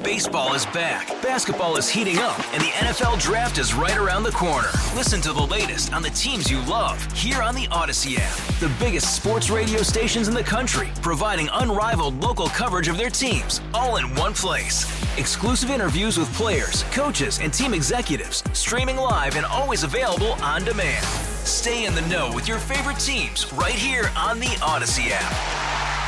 Baseball is back, basketball is heating up, and the NFL Draft is right around the corner. Listen to the latest on the teams you love here on the Odyssey app. The biggest sports radio stations in the country, providing unrivaled local coverage of their teams, all in one place. Exclusive interviews with players, coaches, and team executives, streaming live and always available on demand. Stay in the know with your favorite teams right here on the Odyssey app.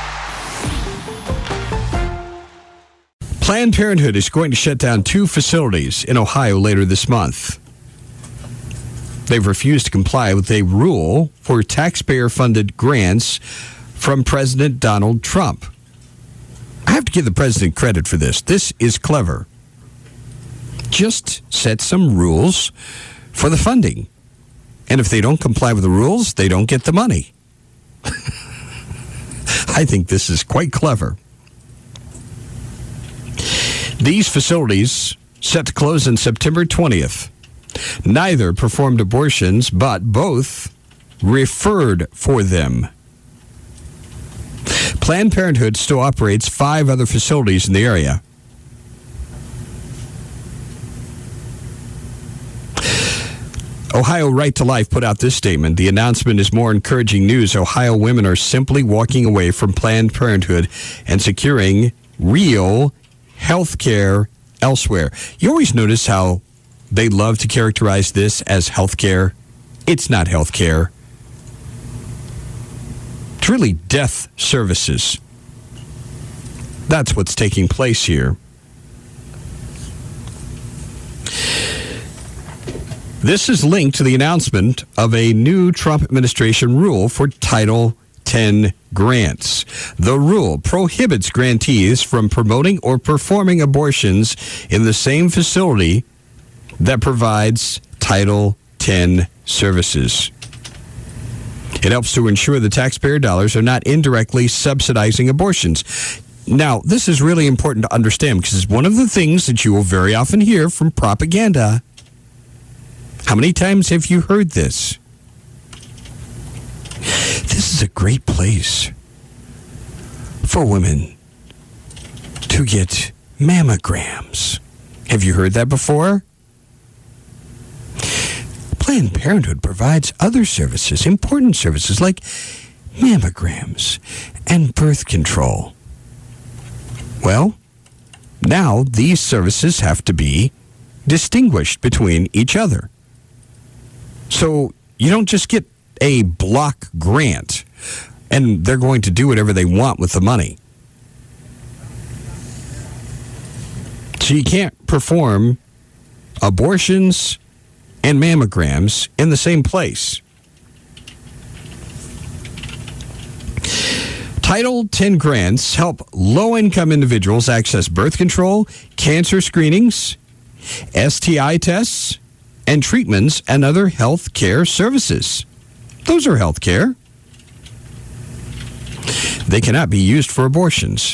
Planned Parenthood is going to shut down 2 facilities in Ohio later this month. They've refused to comply with a rule for taxpayer-funded grants from President Donald Trump. I have to give the president credit for this. This is clever. Just set some rules for the funding. And if they don't comply with the rules, they don't get the money. I think this is quite clever. These facilities, set to close on September 20th, neither performed abortions, but both referred for them. Planned Parenthood still operates 5 other facilities in the area. Ohio Right to Life put out this statement. The announcement is more encouraging news. Ohio women are simply walking away from Planned Parenthood and securing real health care elsewhere. You always notice how they love to characterize this as health care. It's not health care. It's really death services. That's what's taking place here. This is linked to the announcement of a new Trump administration rule for Title X grants. The rule prohibits grantees from promoting or performing abortions in the same facility that provides Title X services. It helps to ensure the taxpayer dollars are not indirectly subsidizing abortions. Now, this is really important to understand because it's one of the things that you will very often hear from propaganda. How many times have you heard this? This is a great place for women to get mammograms. Have you heard that before? Planned Parenthood provides other services, important services like mammograms and birth control. Well, now these services have to be distinguished between each other. So you don't just get a block grant and they're going to do whatever they want with the money. So you can't perform abortions and mammograms in the same place. Title X grants help low-income individuals access birth control, cancer screenings, STI tests, and treatments and other health care services. Those are health care. They cannot be used for abortions.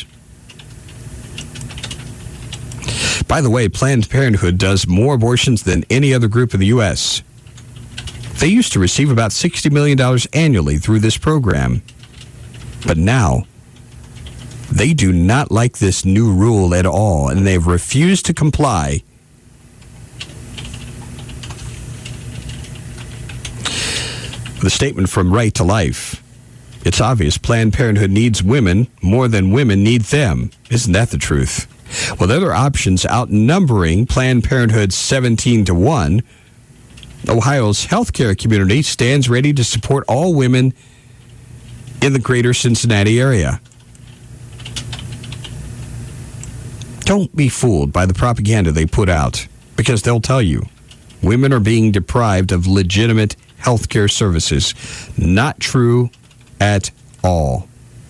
By the way, Planned Parenthood does more abortions than any other group in the U.S. They used to receive about $60 million annually through this program. But now, they do not like this new rule at all, and they've refused to comply. The statement from Right to Life. It's obvious Planned Parenthood needs women more than women need them. Isn't that the truth? With other options outnumbering Planned Parenthood 17-1, Ohio's healthcare community stands ready to support all women in the greater Cincinnati area. Don't be fooled by the propaganda they put out, because they'll tell you women are being deprived of legitimate healthcare services. Not true at all.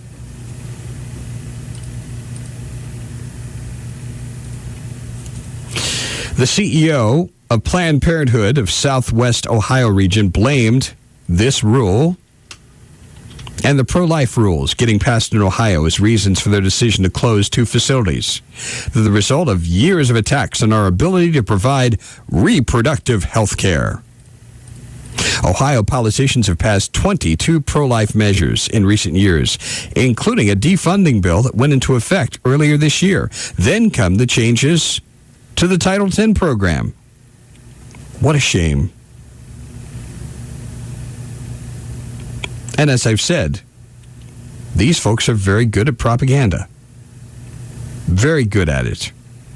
The CEO of Planned Parenthood of Southwest Ohio region blamed this rule and the pro-life rules getting passed in Ohio as reasons for their decision to close 2 facilities. They're the result of years of attacks on our ability to provide reproductive health care. Ohio politicians have passed 22 pro-life measures in recent years, including a defunding bill that went into effect earlier this year. Then come the changes to the Title X program. What a shame. And as I've said, these folks are very good at propaganda. Very good at it.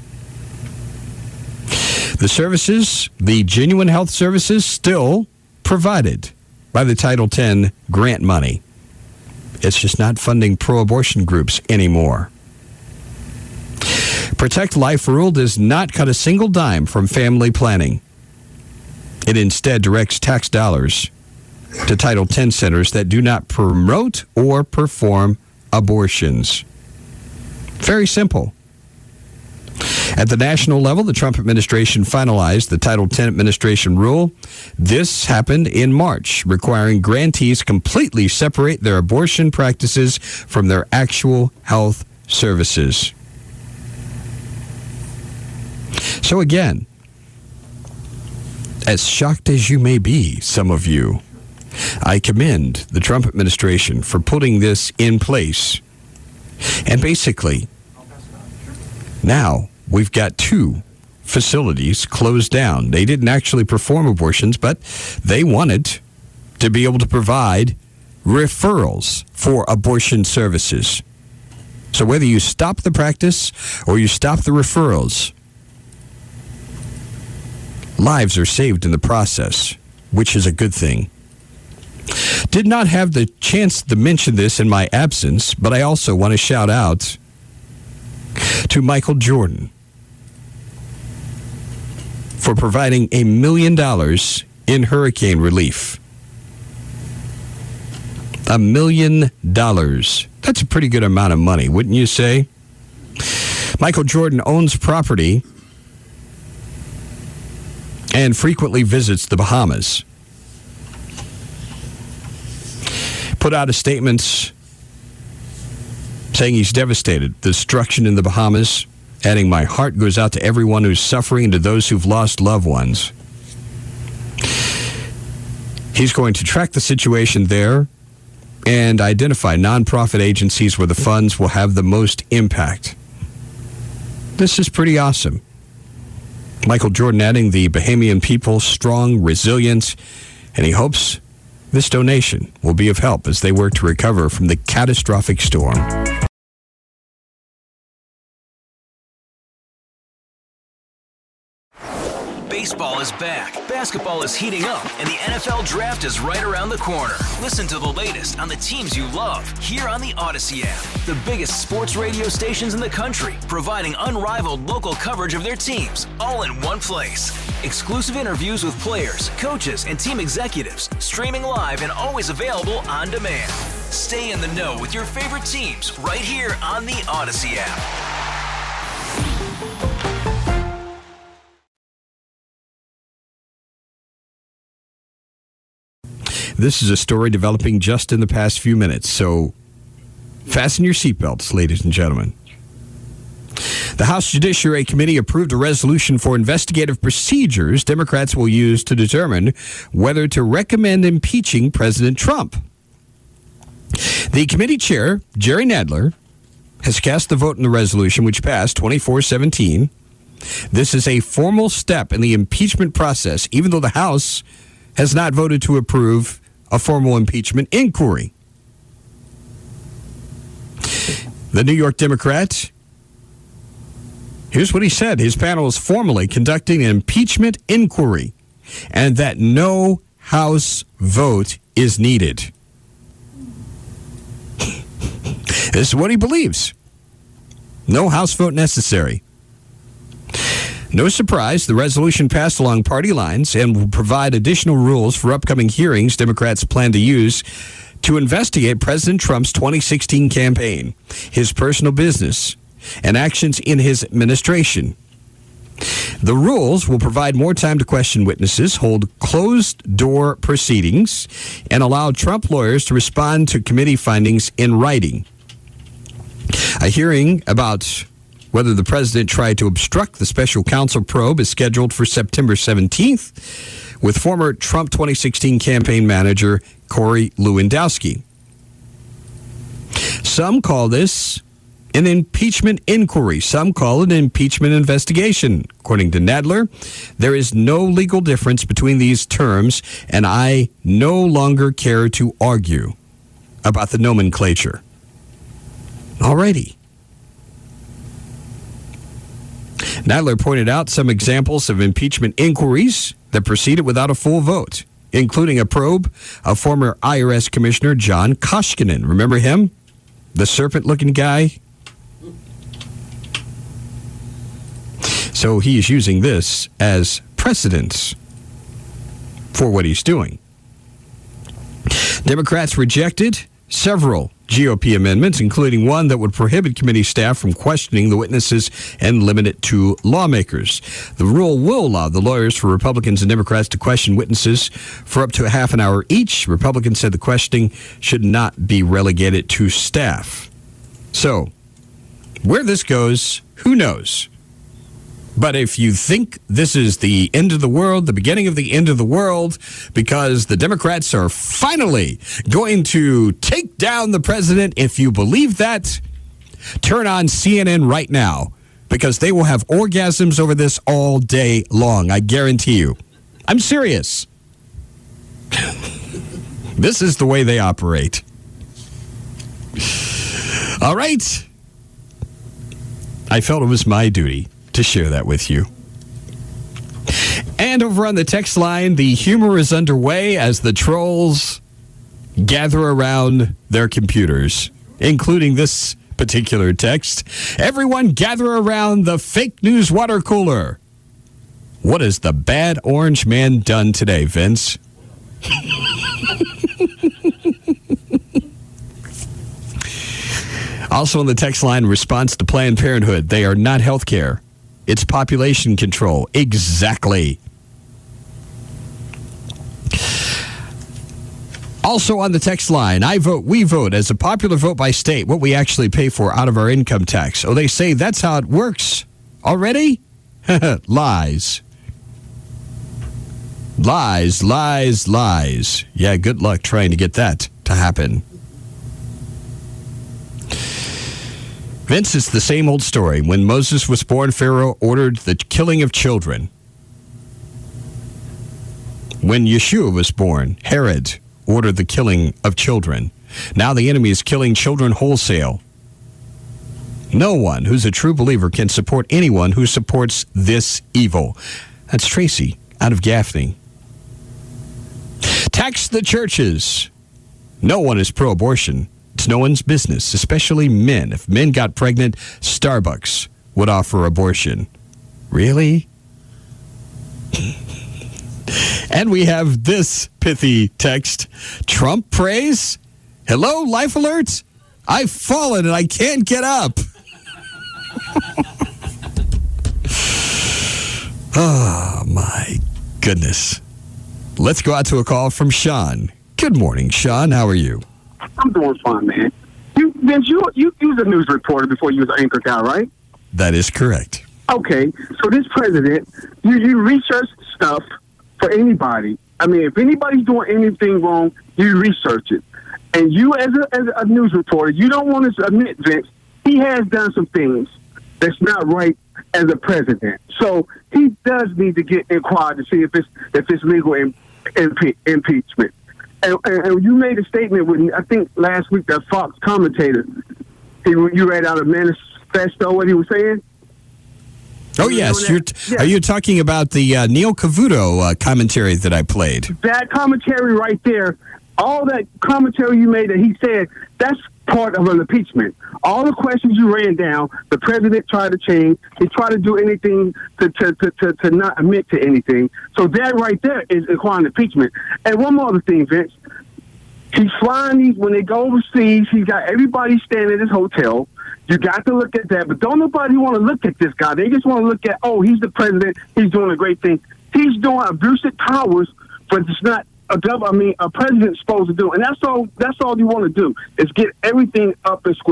The services, the genuine health services, still provided by the Title X grant money. It's just not funding pro-abortion groups anymore. Protect Life rule does not cut a single dime from family planning. It instead directs tax dollars to Title X centers that do not promote or perform abortions. Very simple. At the national level, the Trump administration finalized the Title X administration rule. This happened in March, requiring grantees completely separate their abortion practices from their actual health services. So again, as shocked as you may be, some of you, I commend the Trump administration for putting this in place. And basically, now we've got 2 facilities closed down. They didn't actually perform abortions, but they wanted to be able to provide referrals for abortion services. So whether you stop the practice or you stop the referrals, lives are saved in the process, which is a good thing. Did not have the chance to mention this in my absence, but I also want to shout out to Michael Jordan for providing $1 million in hurricane relief. $1 million. That's a pretty good amount of money, wouldn't you say? Michael Jordan owns property and frequently visits the Bahamas. Put out a statement saying he's devastated. The destruction in the Bahamas, adding, "My heart goes out to everyone who's suffering and to those who've lost loved ones." He's going to track the situation there and identify nonprofit agencies where the funds will have the most impact. This is pretty awesome. Michael Jordan adding, the Bahamian people strong, resilient, and he hopes this donation will be of help as they work to recover from the catastrophic storm. Baseball is back, basketball is heating up, and the NFL Draft is right around the corner. Listen to the latest on the teams you love here on the Odyssey app. The biggest sports radio stations in the country, providing unrivaled local coverage of their teams, all in one place. Exclusive interviews with players, coaches, and team executives, streaming live and always available on demand. Stay in the know with your favorite teams right here on the Odyssey app. This is a story developing just in the past few minutes, so fasten your seatbelts, ladies and gentlemen. The House Judiciary Committee approved a resolution for investigative procedures Democrats will use to determine whether to recommend impeaching President Trump. The committee chair, Jerry Nadler, has cast the vote in the resolution, which passed 24-17. This is a formal step in the impeachment process, even though the House has not voted to approve a formal impeachment inquiry. The New York Democrat, here's what he said. His panel is formally conducting an impeachment inquiry and that no House vote is needed. This is what he believes. No House vote necessary. No surprise, the resolution passed along party lines and will provide additional rules for upcoming hearings Democrats plan to use to investigate President Trump's 2016 campaign, his personal business, and actions in his administration. The rules will provide more time to question witnesses, hold closed-door proceedings, and allow Trump lawyers to respond to committee findings in writing. A hearing about Whether the president tried to obstruct the special counsel probe is scheduled for September 17th with former Trump 2016 campaign manager Corey Lewandowski. Some call this an impeachment inquiry. Some call it an impeachment investigation. According to Nadler, there is no legal difference between these terms, and I no longer care to argue about the nomenclature. Alrighty. Nadler pointed out some examples of impeachment inquiries that proceeded without a full vote, including a probe of former IRS Commissioner John Koskinen. Remember him? The serpent-looking guy? So he is using this as precedent for what he's doing. Democrats rejected several GOP amendments, including one that would prohibit committee staff from questioning the witnesses and limit it to lawmakers. The rule will allow the lawyers for Republicans and Democrats to question witnesses for up to a half an hour each. Republicans said the questioning should not be relegated to staff. So, where this goes, who knows? But if you think this is the end of the world, the beginning of the end of the world, because the Democrats are finally going to take down the president, if you believe that, turn on CNN right now, because they will have orgasms over this all day long. I guarantee you. I'm serious. This is the way they operate. All right. I felt it was my duty to share that with you. And over on the text line, the humor is underway as the trolls gather around their computers, including this particular text. Everyone gather around the fake news water cooler. What has the bad orange man done today, Vince? Also on the text line, response to Planned Parenthood. They are not health care. It's population control. Exactly. Also on the text line, I vote, we vote as a popular vote by state, what we actually pay for out of our income tax. Oh, they say that's how it works already? Lies. Lies, lies, lies. Yeah, good luck trying to get that to happen. Vince, it's the same old story. When Moses was born, Pharaoh ordered the killing of children. When Yeshua was born, Herod ordered the killing of children. Now the enemy is killing children wholesale. No one who's a true believer can support anyone who supports this evil. That's Tracy out of Gaffney. Tax the churches. No one is pro-abortion. It's no one's business, especially men. If men got pregnant, Starbucks would offer abortion. Really? And we have this pithy text. Trump prays? Hello, Life Alert? I've fallen and I can't get up. Oh, my goodness. Let's go out to a call from Sean. Good morning, Sean. How are you? I'm doing fine, man. Vince, you was a news reporter before you was an anchor guy, right? That is correct. Okay, so this president, you research stuff for anybody. I mean, if anybody's doing anything wrong, you research it. And you, as a news reporter, you don't want to admit, Vince, he has done some things that's not right as a president. So he does need to get inquired to see if it's legal impeachment. And you made a statement when I think last week that Fox commentator, you read out a manifesto what he was saying. Oh yes, Are you talking about the Neil Cavuto commentary that I played? That commentary right there, all that commentary you made that he said, that's part of an impeachment. All the questions you ran down, the president tried to change. He tried to do anything to not admit to anything. So that right there is inquiring impeachment. And one more other thing, Vince. He's flying these, when they go overseas, he's got everybody staying at his hotel. You got to look at that. But don't nobody want to look at this guy. They just want to look at, oh, he's the president. He's doing a great thing. He's doing abusive powers, but it's not a president's supposed to do. And that's all you want to do is get everything up and square.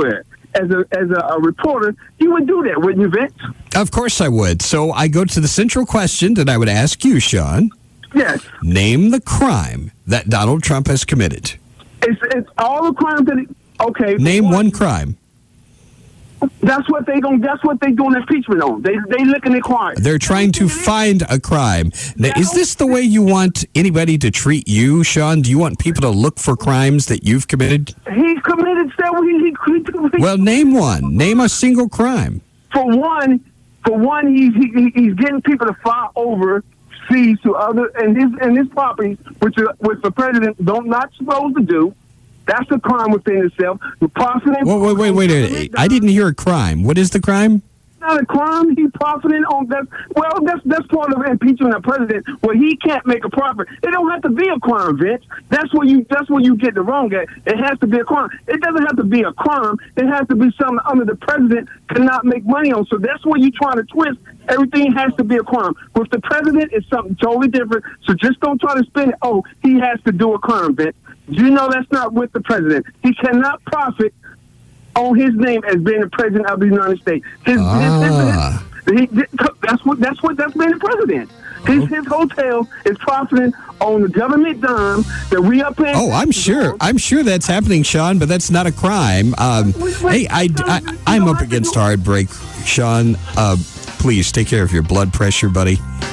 as a reporter, you would do that, wouldn't you, Vince? Of course I would. So I go to the central question that I would ask you, Sean. Yes. Name the crime that Donald Trump has committed. It's all the crimes that. Okay. Name one crime. That's what they doing impeachment on. They looking at crime. They're trying to find a crime. Now, is this the way you want anybody to treat you, Sean? Do you want people to look for crimes that you've committed? He's committed several. Well, name one. Name a single crime. For one, he's getting people to fly overseas to other and his properties, which the president not supposed to do. That's a crime within itself. The profiting. Wait. I didn't hear a crime. What is the crime? Not a crime. He's profiting on that. Well, that's part of impeaching a president where he can't make a profit. It don't have to be a crime, Vince. That's where you get the wrong at. It has to be a crime. It doesn't have to be a crime. It has to be something under the president cannot make money on. So that's where you trying to twist. Everything has to be a crime. With the president, it's something totally different. So just don't try to spin it. Oh, he has to do a crime, Vince. You know that's not with the president. He cannot profit on his name as being the president of the United States. That's being the president. His hotel is profiting on the government dime that we are paying. Oh, I'm sure that's happening, Sean, but that's not a crime. Hey, I'm up against a hard break, Sean. Please take care of your blood pressure, buddy.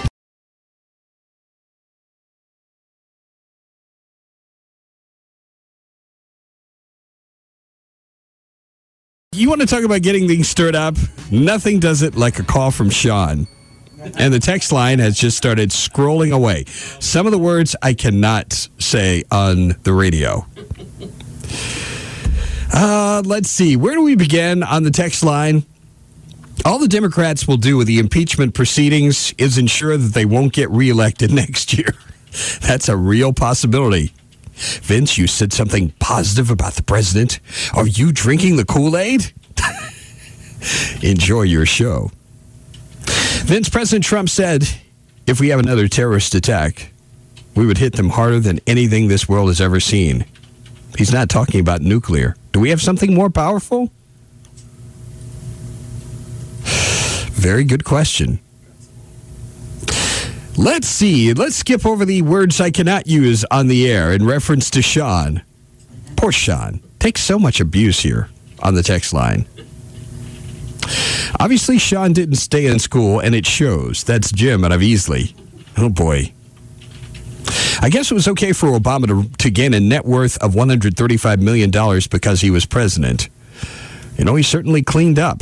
You want to talk about getting things stirred up? Nothing does it like a call from Sean. And the text line has just started scrolling away. Some of the words I cannot say on the radio. Let's see. Where do we begin on the text line? All the Democrats will do with the impeachment proceedings is ensure that they won't get reelected next year. That's a real possibility. Vince, you said something positive about the president. Are you drinking the Kool-Aid? Enjoy your show. Vince, President Trump said, if we have another terrorist attack, we would hit them harder than anything this world has ever seen. He's not talking about nuclear. Do we have something more powerful? Very good question. Let's see. Let's skip over the words I cannot use on the air in reference to Sean. Poor Sean. Takes so much abuse here on the text line. Obviously, Sean didn't stay in school, and it shows. That's Jim out of Easley. Oh, boy. I guess it was okay for Obama to gain a net worth of $135 million because he was president. You know, he certainly cleaned up.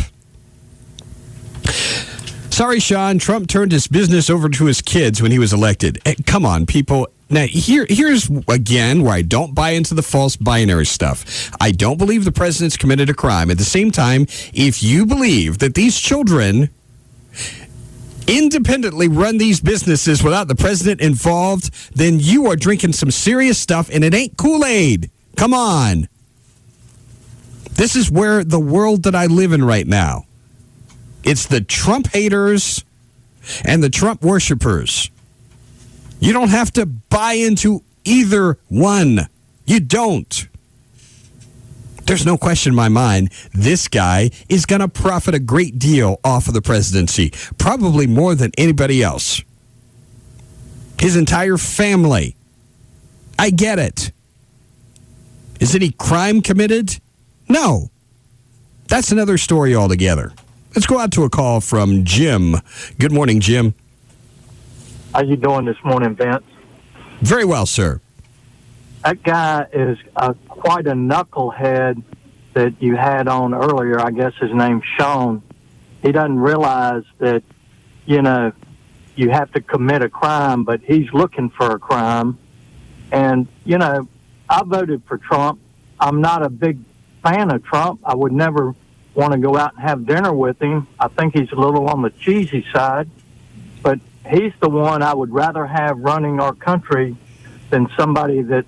Sorry, Sean. Trump turned his business over to his kids when he was elected. Come on, people. Now, here's, again, where I don't buy into the false binary stuff. I don't believe the president's committed a crime. At the same time, if you believe that these children independently run these businesses without the president involved, then you are drinking some serious stuff, and it ain't Kool-Aid. Come on. This is where the world that I live in right now. It's the Trump haters and the Trump worshipers. You don't have to buy into either one. You don't. There's no question in my mind, this guy is going to profit a great deal off of the presidency, probably more than anybody else. His entire family. I get it. Is any crime committed? No. That's another story altogether. Let's go out to a call from Jim. Good morning, Jim. How you doing this morning, Vince? Very well, sir. That guy is quite a knucklehead that you had on earlier. I guess his name's Sean. He doesn't realize that, you have to commit a crime, but he's looking for a crime. And, I voted for Trump. I'm not a big fan of Trump. I would never want to go out and have dinner with him. I think he's a little on the cheesy side, but he's the one I would rather have running our country than somebody that's,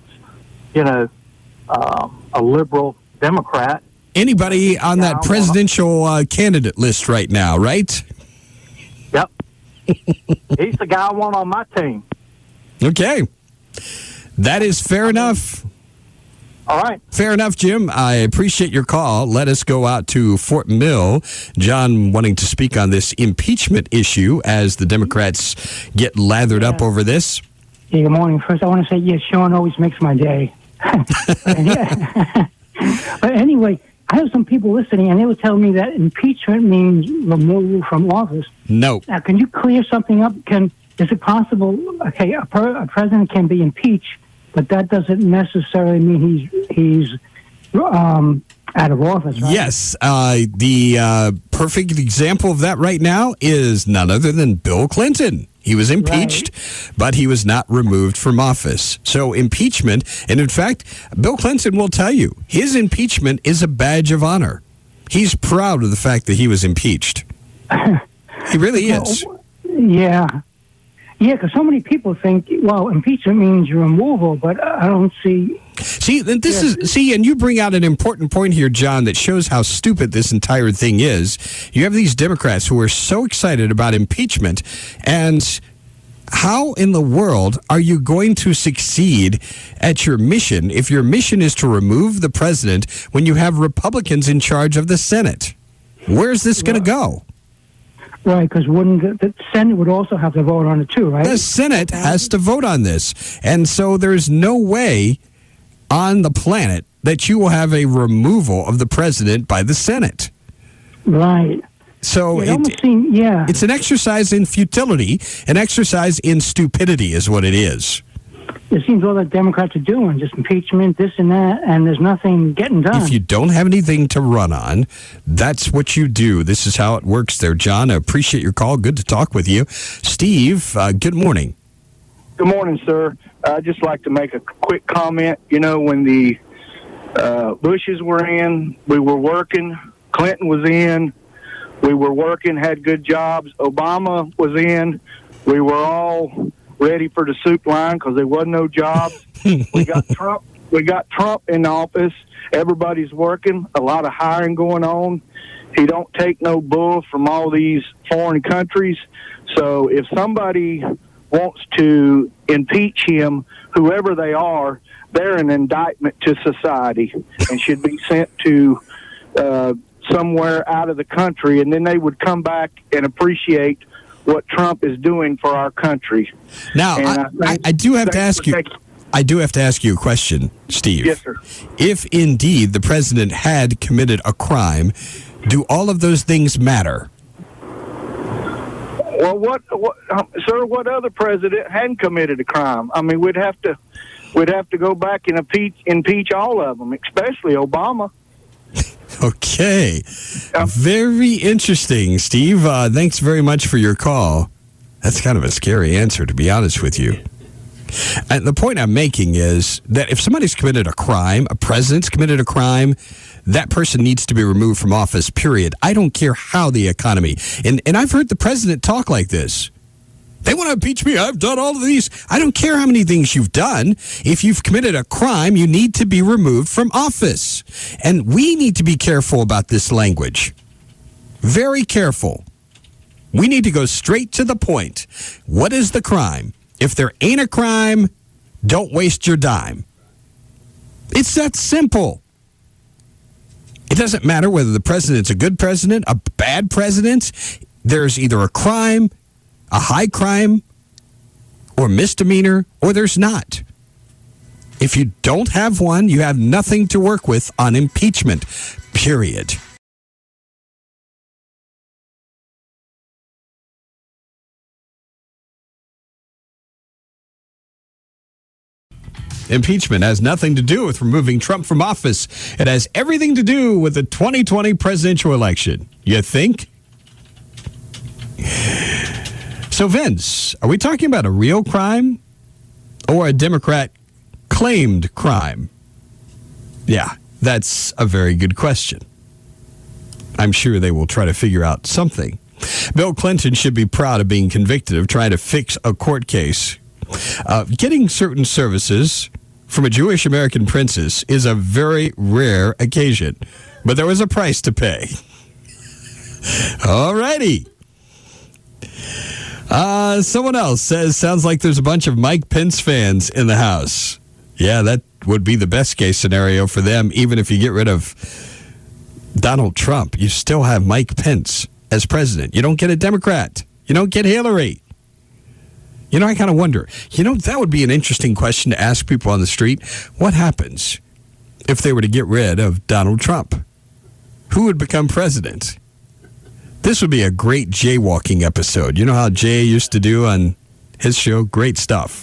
a liberal Democrat. Anybody on that presidential candidate list right now, right? Yep. He's the guy I want on my team. Okay. That is fair enough. All right. Fair enough, Jim. I appreciate your call. Let us go out to Fort Mill. John wanting to speak on this impeachment issue as the Democrats get lathered up over this. Yeah, good morning. First, I want to say, yes, Sean always makes my day. But anyway, I have some people listening, and they were telling me that impeachment means removal from office. No. Now, can you clear something up? Is it possible, okay, a president can be impeached, but that doesn't necessarily mean he's out of office, right? Yes. The perfect example of that right now is none other than Bill Clinton. He was impeached, but he was not removed from office. So impeachment, and in fact, Bill Clinton will tell you, his impeachment is a badge of honor. He's proud of the fact that he was impeached. He really is. Yeah. Yeah, because so many people think, well, impeachment means removal, but I don't see... See, and you bring out an important point here, John, that shows how stupid this entire thing is. You have these Democrats who are so excited about impeachment, and how in the world are you going to succeed at your mission if your mission is to remove the president when you have Republicans in charge of the Senate? Where's this going to go? Right, because wouldn't the Senate would also have to vote on it too, right? The Senate has to vote on this. And so there's no way on the planet that you will have a removal of the president by the Senate. Right. So it's an exercise in futility, an exercise in stupidity is what it is. It seems all that Democrats are doing, just impeachment, this and that, and there's nothing getting done. If you don't have anything to run on, that's what you do. This is how it works there, John. I appreciate your call. Good to talk with you. Steve, good morning. Good morning, sir. I'd just like to make a quick comment. You know, when the Bushes were in, we were working. Clinton was in. We were working, had good jobs. Obama was in. We were all ready for the soup line because there wasn't no jobs. We got Trump. We got Trump in office. Everybody's working. A lot of hiring going on. He don't take no bull from all these foreign countries. So if somebody wants to impeach him, whoever they are, they're an indictment to society and should be sent to somewhere out of the country, and then they would come back and appreciate what Trump is doing for our country. Now, I do have to ask you. I do have to ask you a question, Steve. Yes, sir. If indeed the president had committed a crime, do all of those things matter? Well, sir? What other president hadn't committed a crime? I mean, we'd have to go back and impeach all of them, especially Obama. Okay. Very interesting, Steve. Thanks very much for your call. That's kind of a scary answer, to be honest with you. And the point I'm making is that if somebody's committed a crime, a president's committed a crime, that person needs to be removed from office, period. I don't care how the economy. And I've heard the president talk like this. They want to impeach me. I've done all of these. I don't care how many things you've done. If you've committed a crime, you need to be removed from office. And we need to be careful about this language. Very careful. We need to go straight to the point. What is the crime? If there ain't a crime, don't waste your dime. It's that simple. It doesn't matter whether the president's a good president, a bad president. There's either a crime, a high crime, or misdemeanor, or there's not. If you don't have one, you have nothing to work with on impeachment, period. Impeachment has nothing to do with removing Trump from office. It has everything to do with the 2020 presidential election. You think? So, Vince, are we talking about a real crime or a Democrat claimed crime? Yeah, that's a very good question. I'm sure they will try to figure out something. Bill Clinton should be proud of being convicted of trying to fix a court case. Getting certain services from a Jewish American princess is a very rare occasion, but there was a price to pay. All righty. Someone else says, sounds like there's a bunch of Mike Pence fans in the house. Yeah, that would be the best case scenario for them. Even if you get rid of Donald Trump, you still have Mike Pence as president. You don't get a Democrat. You don't get Hillary. You know, I kind of wonder, that would be an interesting question to ask people on the street. What happens if they were to get rid of Donald Trump? Who would become president? This would be a great jaywalking episode. You know how Jay used to do on his show? Great stuff.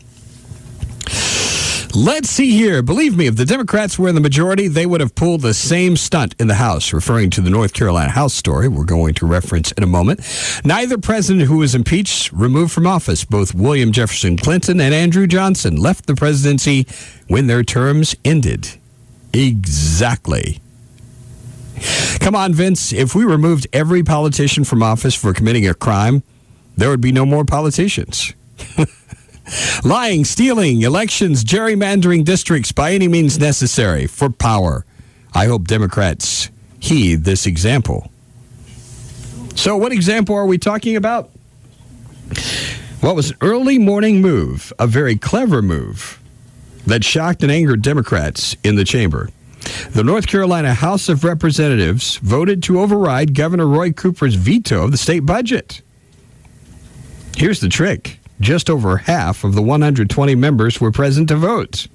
Let's see here. Believe me, if the Democrats were in the majority, they would have pulled the same stunt in the House, referring to the North Carolina House story we're going to reference in a moment. Neither president who was impeached removed from office. Both William Jefferson Clinton and Andrew Johnson left the presidency when their terms ended. Exactly. Come on, Vince. If we removed every politician from office for committing a crime, there would be no more politicians. Lying, stealing, elections, gerrymandering districts by any means necessary for power. I hope Democrats heed this example. So what example are we talking about? What was an early morning move, a very clever move that shocked and angered Democrats in the chamber. The North Carolina House of Representatives voted to override Governor Roy Cooper's veto of the state budget. Here's the trick. Just over half of the 120 members were present to vote.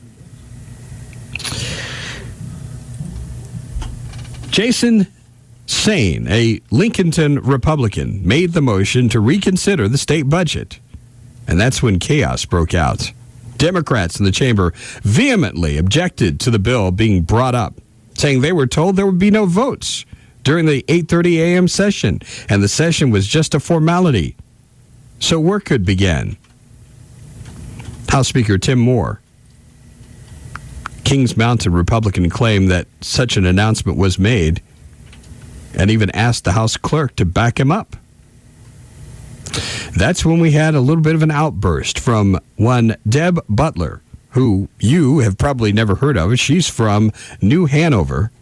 Jason Sain, a Lincolnton Republican, made the motion to reconsider the state budget. And that's when chaos broke out. Democrats in the chamber vehemently objected to the bill being brought up, saying they were told there would be no votes during the 8:30 a.m. session, and the session was just a formality, so work could begin. House Speaker Tim Moore, Kings Mountain Republican, claimed that such an announcement was made and even asked the House clerk to back him up. That's when we had a little bit of an outburst from one Deb Butler, who you have probably never heard of. She's from New Hanover.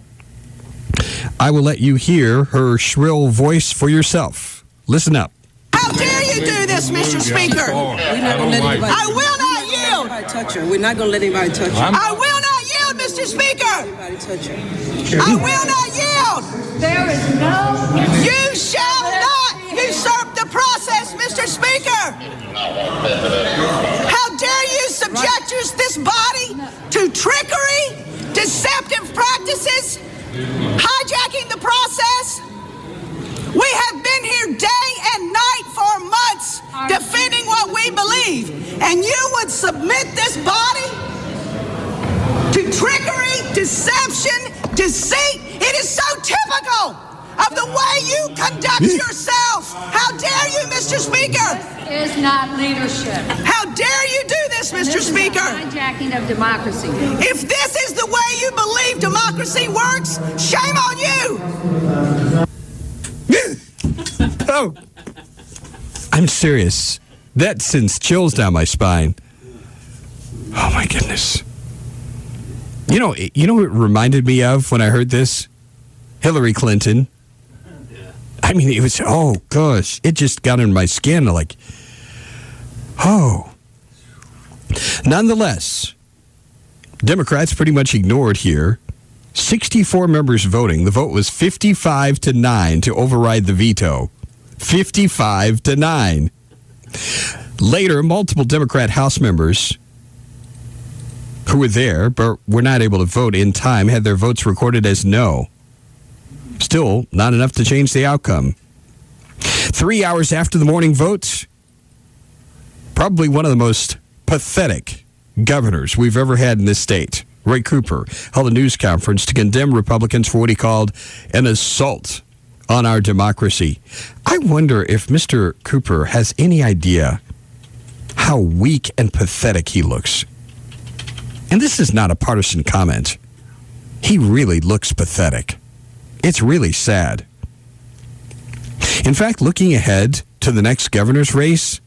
I will let you hear her shrill voice for yourself. Listen up. How dare you do this, Mr. Speaker? We're not going to let anybody. I will not yield. Touch her. We're not going to let anybody touch her. I will not yield, Mr. Speaker. Anybody touch her. I will not yield. There is no. You shall not usurp the process, Mr. Speaker. How dare you subject this body to trickery, deceptive practices, hijacking the process? We have been here day and night for months defending what we believe, and you would submit this body to trickery, deception, deceit. It is so typical of the way you conduct yourself. How dare you, Mr. Speaker? This is not leadership. How dare you do this, Mr. Speaker? This is hijacking of democracy. If this is the way you believe democracy works, shame on you. Oh, I'm serious. That sends chills down my spine. Oh, my goodness. You know what it reminded me of when I heard this? Hillary Clinton. I mean, it was, oh, gosh. It just got in my skin like, oh. Nonetheless, Democrats pretty much ignored here. 64 members voting. The vote was 55-9 to override the veto. 55-9. Later, multiple Democrat House members who were there but were not able to vote in time had their votes recorded as no. Still, not enough to change the outcome. 3 hours after the morning votes, probably one of the most pathetic governors we've ever had in this state, Roy Cooper, held a news conference to condemn Republicans for what he called an assault on our democracy. I wonder if Mr. Cooper has any idea how weak and pathetic he looks. And this is not a partisan comment. He really looks pathetic. It's really sad. In fact, looking ahead to the next governor's race,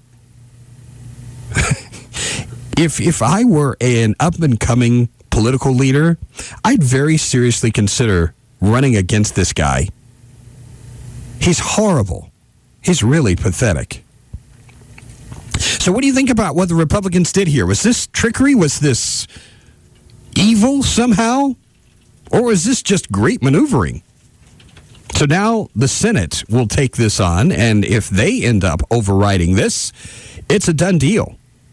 if I were an up-and-coming political leader, I'd very seriously consider running against this guy. He's horrible. He's really pathetic. So what do you think about what the Republicans did here? Was this trickery? Was this evil somehow? Or was this just great maneuvering? So now the Senate will take this on, and if they end up overriding this, it's a done deal.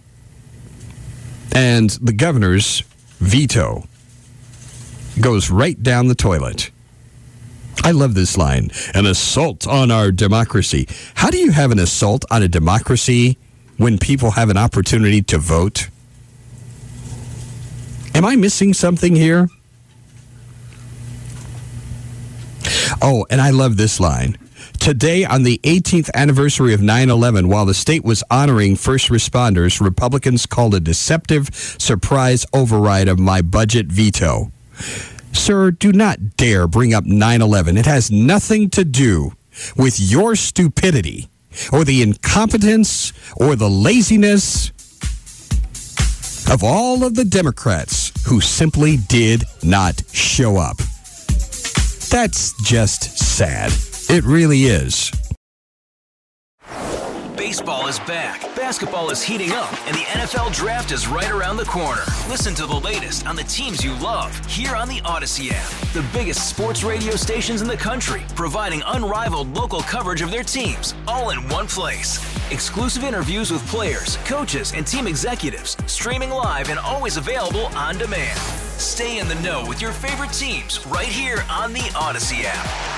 And the governor's veto goes right down the toilet. I love this line. An assault on our democracy. How do you have an assault on a democracy when people have an opportunity to vote? Am I missing something here? Oh, and I love this line. Today, on the 18th anniversary of 9/11, while the state was honoring first responders, Republicans called a deceptive surprise override of my budget veto. Sir, do not dare bring up 9/11. It has nothing to do with your stupidity or the incompetence or the laziness of all of the Democrats who simply did not show up. That's just sad. It really is. Baseball is back, basketball is heating up, and the NFL Draft is right around the corner. Listen to the latest on the teams you love here on the Odyssey app. The biggest sports radio stations in the country, providing unrivaled local coverage of their teams, all in one place. Exclusive interviews with players, coaches, and team executives, streaming live and always available on demand. Stay in the know with your favorite teams right here on the Odyssey app.